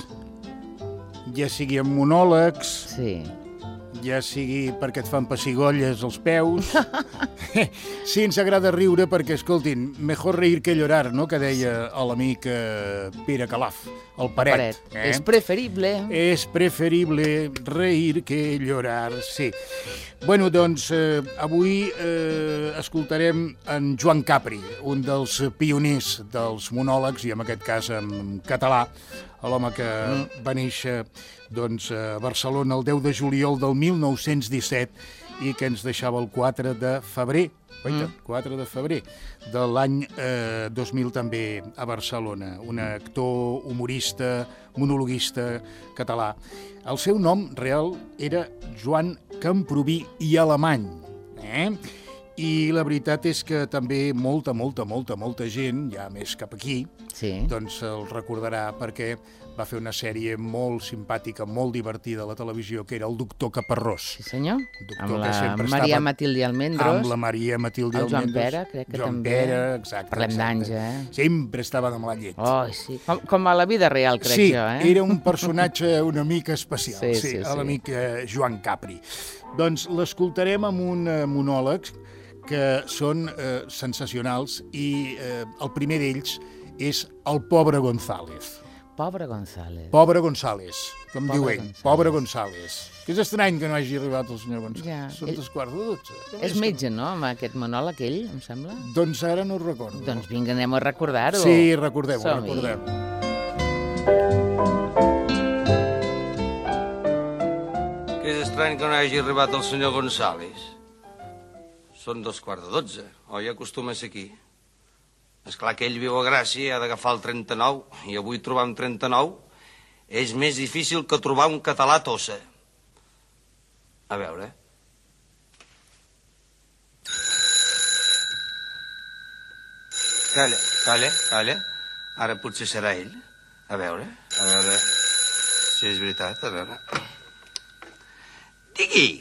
ja siguem monòlegs, Sí. ja sigui perquè et fan pessigolles als peus. Sí, ens agrada riure perquè, escoltin, mejor reír que llorar, no?, que deia l'amic eh, Pere Calaf, el Paret. Paret. Eh? És preferible. És preferible reír que llorar, sí. Bueno, doncs, eh, avui eh, escoltarem en Joan Capri, un dels pioners dels monòlegs, i en aquest cas en català, l'home que mm. va néixer doncs, a Barcelona el deu de juliol del mil nou-cents disset i que ens deixava el quatre de febrer, oita, mm. quatre de febrer de l'any eh, dos mil també a Barcelona. Un actor, humorista, monologuista català. El seu nom real era Joan Camprubí i Alemany. Eh? I la veritat és que també molta, molta, molta, molta gent, ja més cap aquí, Sí. doncs el recordarà perquè va fer una sèrie molt simpàtica, molt divertida a la televisió, que era el doctor Caparrós. Sí, senyor. Doctor Amb que la sempre Maria estava- Matilde Almendros. Amb la Maria Matilde El Joan Almendros. Pere, crec que Joan també. Pere, exacte. Parlem exacte. d'anys, eh? Sempre estava amb la llet. Oh, sí. Com, com a la vida real, crec sí, jo, eh? era un personatge una mica especial, Sí, sí, sí, sí. l'amic eh, Joan Capri. Doncs l'escoltarem amb un eh, monòleg que són eh, sensacionals i eh, el primer d'ells és el pobre González. Pobre González. Pobre González, com Pobre diu ell, González. pobre González. Que és estrany que no hagi arribat el senyor González. Ja, Són ell- dos quarts de dotze. És metge, no?, amb aquest monòleg, ell, em sembla? Doncs ara no ho recordo. Doncs vinga, anem a recordar-ho. Sí, recordem-ho, Som-hi. recordem. Que és estrany que no hagi arribat el senyor González. Són dos quarts de dotze, oi? Acostuma a ser aquí. Esclar que ell viu a Gràcia i ha d'agafar el trenta-nou, i avui trobar un trenta-nou és més difícil que trobar un català tossa. A veure... Calla, calla, calla. Ara potser serà ell. A veure, a veure... Si és veritat, a veure... Digui!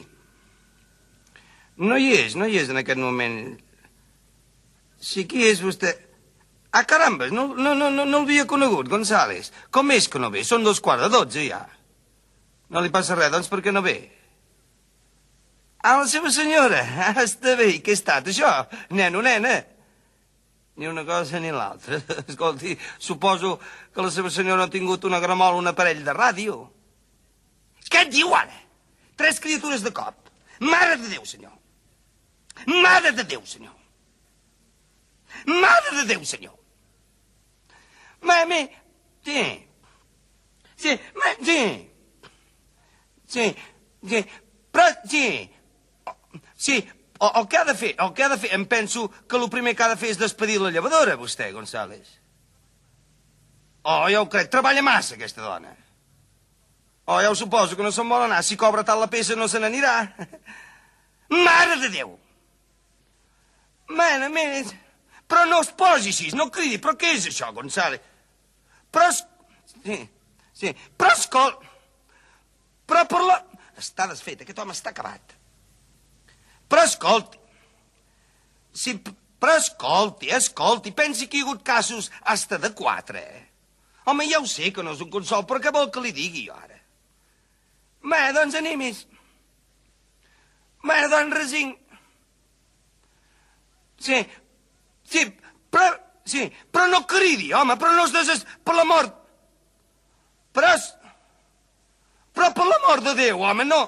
No hi és, no hi és en aquest moment. Si qui és vostè... Ah, carambes, no, no, no, no, no l'havia conegut, González. Com és que no ve? Són dos quarts de dotze, ja. No li passa res, doncs per què no ve? Ah, la seva senyora. Ah, està bé. I què ha estat, això? Neno, nena? Ni una cosa ni l'altra. Escolti, suposo que la seva senyora ha tingut una gramola, un aparell de ràdio. Què et diu ara? Tres criatures de cop. Mare de Déu, senyor. Mare de Déu, senyor. Mare de Déu, senyor! Mami, sí. Sí, ma, sí. Sí, sí. Però, sí. Sí, o, o què ha de fer? O què ha de fer? Em penso que el primer que ha de fer és despedir la llevadora, vostè, González. Oh, ja ho crec. Treballa massa, aquesta dona. Oh, ja ho suposo que no se'n vol anar. Si cobra tant la peça no se n'anirà. Mare de Déu! Mare, mare... Però no es posi així, no cridi. Però què és això, González? Però... Es... Sí, sí. Però escol... Però per la... Està desfet, aquest home està acabat. Però escolti... Sí, però escolti, escolti. Pensi que hi ha hagut casos hasta de quatre, eh? Home, ja ho sé que no és un consol, però què vol que li digui jo ara? Bé, doncs animis. Bé, doncs resign. Sí, sí, però... Sí, però no cridi, home, però no es deses... Per la mort... Però es... Però per l'amor de Déu, home, no...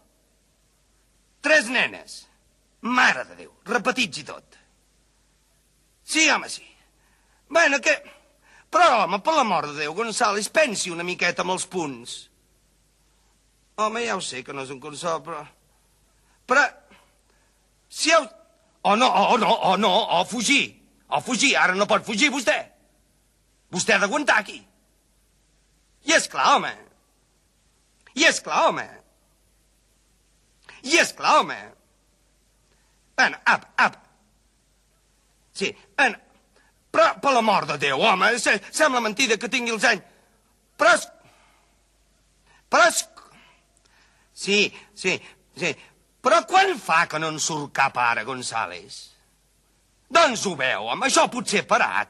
Tres nenes. Mare de Déu, repetits i tot. Sí, home, sí. Bueno, que... Però, home, per l'amor de Déu, González, pensi una miqueta amb els punts. Home, ja ho sé que no és un consol, però... Però... Si heu... O no, o no, o no, o fugir. O fugir, ara no pot fugir vostè. Vostè ha d'aguantar aquí. I és clar, home. I és clar, home. I és clar, home. Bueno, apa, apa. Sí, bueno, però per l'amor de Déu, home, se, sembla mentida que tingui els anys. Però és... Però és... Sí, sí, sí. Però quan fa que no en surt cap ara, González? Doncs ho veu, home, això potser parat.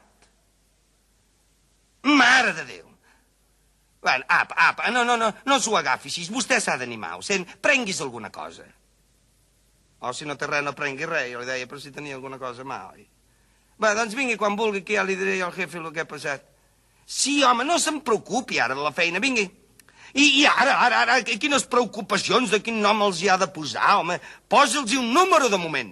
Mare de Déu. Bueno, apa, apa, no, no, no, no s'ho agafi així. Vostè s'ha d'animar, ho sent? Prenguis alguna cosa. O si no té res, no prengui res. Jo li deia, però si tenia alguna cosa mà, oi? Bé, doncs vingui quan vulgui, que ja li diré al jefe el que ha passat. Sí, home, no se'n preocupi ara de la feina, vingui. I, I ara, ara, ara, quines preocupacions, de quin nom els hi ha de posar, home? Posa'ls un número de moment.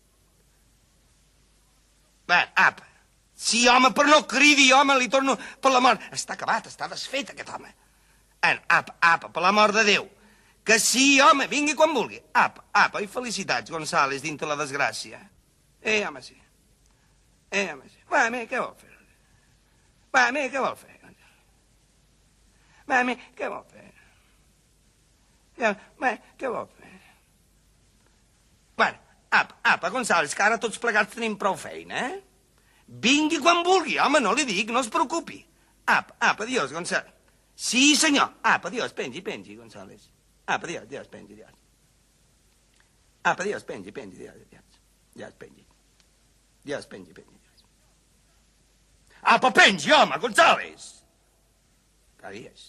Bé, apa. Sí, home, però no cridi, home, li torno per la mort. Està acabat, està desfet, aquest home. Bueno, apa, apa, per la mort de Déu. Que sí, home, vingui quan vulgui. Apa, apa, i felicitats, González, dintre la desgràcia. Eh, home, sí. Eh, home, sí. Va, a mi, què vol fer? Va, a mi, què vol fer? Va, a mi, què vol fer? Ja, va, què vol fer? Bueno, apa, apa, González, que ara tots plegats tenim prou feina, eh? Vingui quan vulgui, home, no li dic, no es preocupi. Apa, apa, adiós, González. Sí, senyor. Apa, adiós, pengi, pengi, González. Apa, adiós, adiós, pengi, adiós. Apa, adiós, pengi, pengi, adiós, adiós. Adiós, pengi. Adiós, pengi, pengi, adiós. Apa, pengi, home, González. Adiós.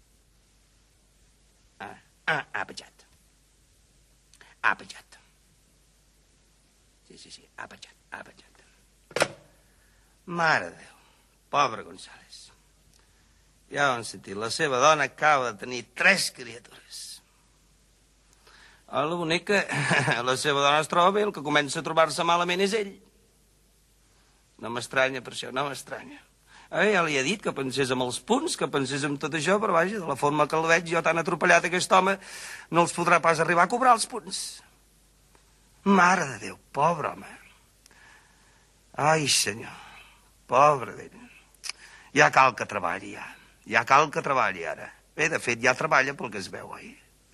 Ah, ah, ha penjat. Ha penjat. Sí, sí, sí, ha penjat, ha penjat. Mare de Déu, pobre González. Ja ho han sentit, la seva dona acaba de tenir tres criatures. L'únic que la seva dona es troba bé, el que comença a trobar-se malament és ell. No m'estranya per això, no m'estranya. Eh, ja li he dit que pensés en els punts, que pensés en tot això, però vaja, de la forma que el veig jo tan atropellat aquest home, no els podrà pas arribar a cobrar els punts. Mare de Déu, pobre home. Ai, senyor. Pobre d'ell. Ja cal que treballi, ja. Ja cal que treballi, ara. Bé, de fet, ja treballa pel que es veu, oi?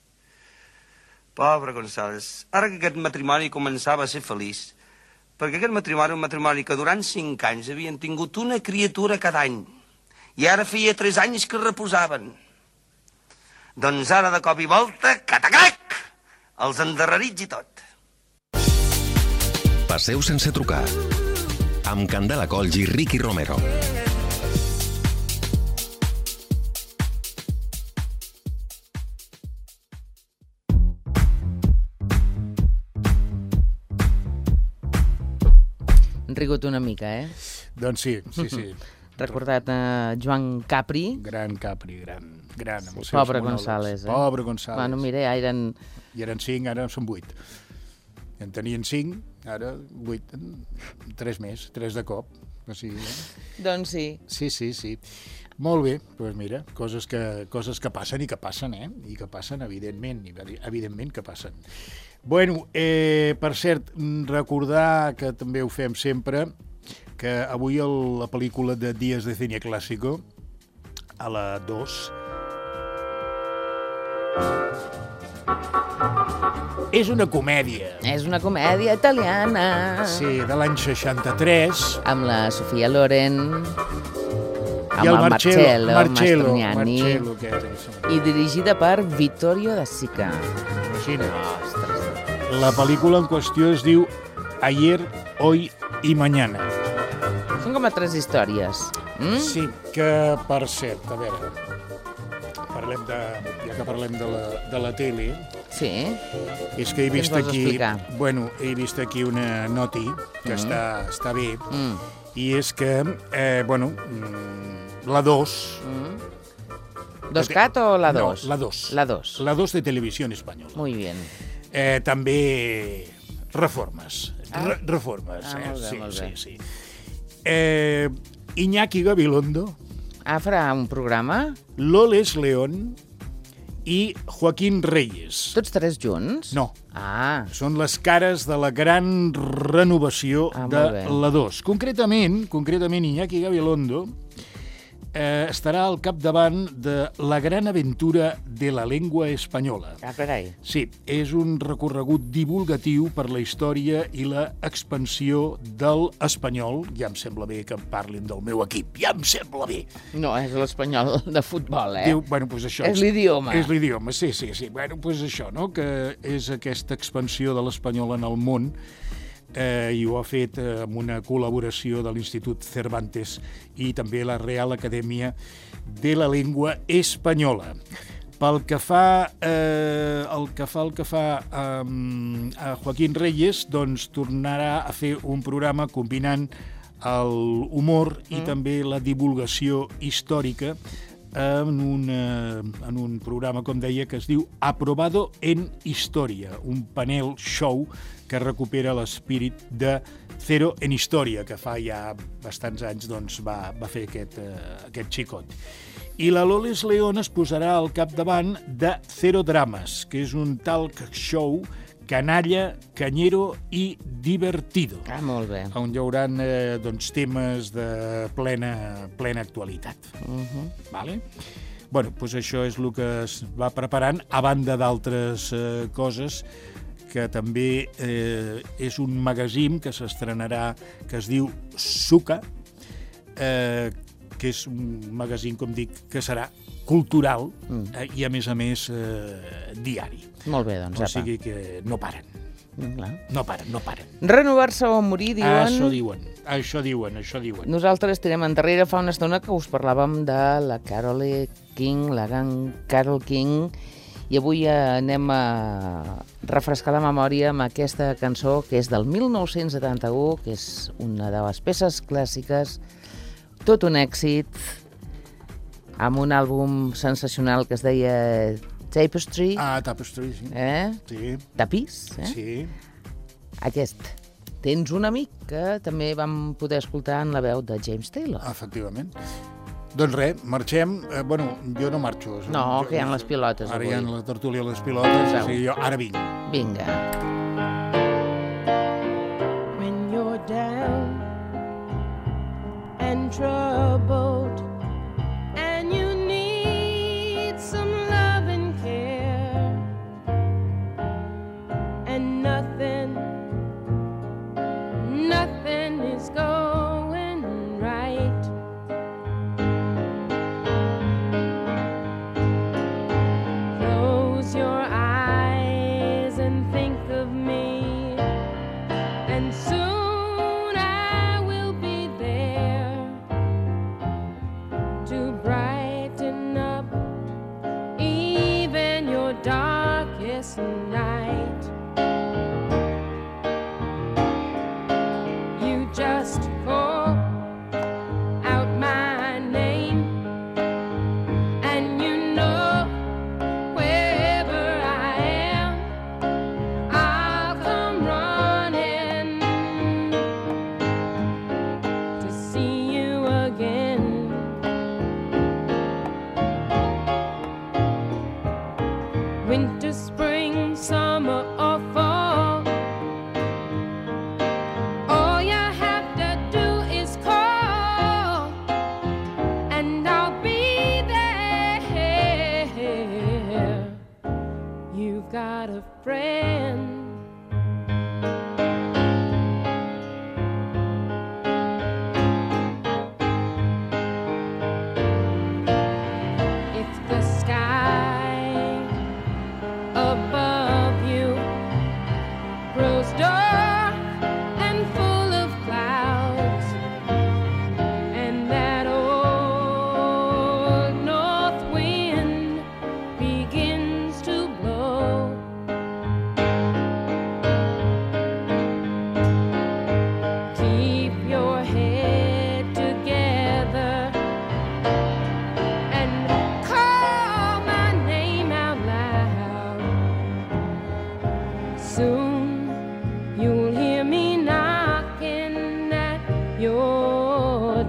Pobre González. Ara que aquest matrimoni començava a ser feliç, perquè aquest matrimoni, un matrimoni que durant cinc anys havien tingut una criatura cada any, i ara feia tres anys que reposaven. Doncs ara, de cop i volta, catacrac! Els endarrerits i tot. Passeu sense trucar. Amb Candela Colls i Ricky Romero. Han rigut una mica, eh? Doncs sí, sí, sí. Recordat a Joan Capri. Gran Capri, gran, gran. Amb els Sí, seus pobre monòlegs. González, eh? Pobre González. Bueno, mira, eren... I eren cinc, ara en són vuit. En tenien cinc, ara vuit, tres més, tres de cop. O sigui, eh? Doncs sí. Sí, sí, sí. Molt bé, doncs mira, coses que, coses que passen i que passen, eh? I que passen, evidentment, evidentment que passen. Bueno, eh, per cert, recordar que també ho fem sempre, que avui el, la pel·lícula de Días de Cine Clásico, a la dos, és una comèdia. És una comèdia italiana. Sí, de l'any seixanta-tres. Amb la Sofia Loren, amb I el el Marcello, Marcello, Marcello, Mastroianni, Marcello, que és, i dirigida per Vittorio De Sica. imagina't. Ostres. La pel·lícula en qüestió es diu Ayer, Hoy y Mañana. Són com a tres històries. Mm? Sí, que per cert, a veure, parlem de, ja que parlem de la, de la tele, Sí. és que he vist Què ens vols aquí, explicar? bueno, he vist aquí una noti que Mm. està, està bé, Mm. i és que, eh, bueno, mm, la dos... Mm. ¿Dos Cat o la dos? No, la dos. La dos. La dos de Televisión Espanyola. Muy bien. Eh, també reformes. Ah. Re reformes, Ah, eh? molt bé, sí, molt sí, bé. sí. Eh, Iñaki Gabilondo, Ah, farà un programa? Loles León i Joaquín Reyes. Tots tres junts? No, Ah, són les cares de la gran renovació Ah, de molt bé. la dos. Concretament, concretament Iñaki Gabilondo eh, estarà al capdavant de la gran aventura de la llengua espanyola. ah, carai. Sí, és un recorregut divulgatiu per la història i la expansió del espanyol. Ja em sembla bé que em parlin del meu equip, ja em sembla bé. No, és l'espanyol de futbol, eh? Diu, bueno, doncs això... És l'idioma. És l'idioma, sí, sí, sí. Bueno, doncs això, no?, que és aquesta expansió de l'espanyol en el món, eh, i ho ha fet eh, amb una col·laboració de l'Institut Cervantes i també la Real Acadèmia de la Llengua Espanyola. Pel que fa, eh, el que fa, el que fa eh, a Joaquín Reyes, doncs tornarà a fer un programa combinant el humor i mm. també la divulgació històrica en un, eh, en un programa, com deia, que es diu Aprobado en Història, un panel show que recupera l'espírit de Cero en Història, que fa ja bastants anys doncs, va, va fer aquest, eh, aquest xicot. I la Loles León es posarà al capdavant de Cero Drames, que és un talk show canalla, canyero i divertido, Ah, molt bé. on hi haurà eh, doncs, temes de plena, plena actualitat. Uh -huh. Vale? Bueno, doncs això és el que es va preparant, a banda d'altres eh, coses, que també eh, és un magazín que s'estrenarà, que es diu Suca, eh, que és un magazín, com dic, que serà cultural eh, i, a més a més, eh, diari. Molt bé, doncs, O apa. sigui que no paren, Mm, clar. no paren, no paren. Renovar-se o morir, diuen... Això diuen, això diuen, això diuen. Nosaltres tirem endarrere fa una estona que us parlàvem de la Carole King, la gran Carole King, i avui anem a refrescar la memòria amb aquesta cançó que és del mil nou-cents setanta-u, que és una de les peces clàssiques, tot un èxit, amb un àlbum sensacional que es deia Tapestry, Ah, Tapestry, sí. eh? Sí, Tapís, eh? sí. Aquest. Tens un amic que també vam poder escoltar en la veu de James Taylor. Efectivament. Doncs res, marxem. Eh, bueno, jo no marxo. No, jo, que hi ha les pilotes Ara avui. hi ha la tertúlia a les pilotes, Veu. o sigui, jo ara vinc. Vinga. When you're down and troubled and you need some love and care and nothing, nothing is going right. Close your eyes and think of me, and soon I will be there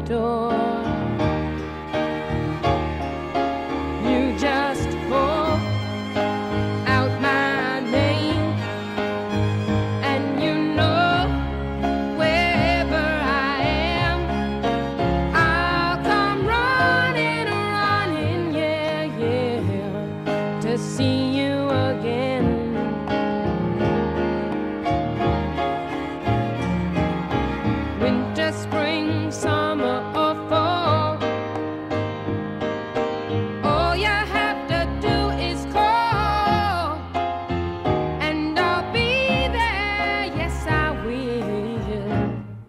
door. You just call out my name, and you know wherever I am, I'll come running, running, yeah, yeah, to see you again. Winter, spring, summer, or fall, all you have to do is call, and I'll be there, yes I will.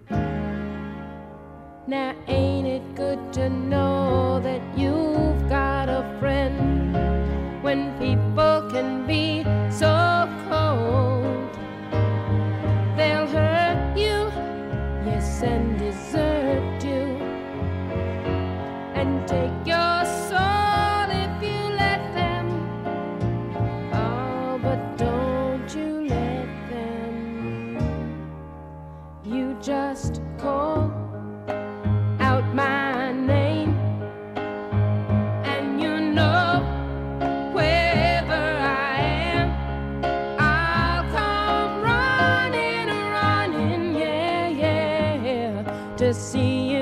Now ain't it good to know that you've got a friend when people can be so cold? They'll hurt you, yes, and desert you, and take your soul if you let them. Oh, but don't you let them. You just call out my name, and you know wherever I am, I'll come running, running, yeah, yeah, to see you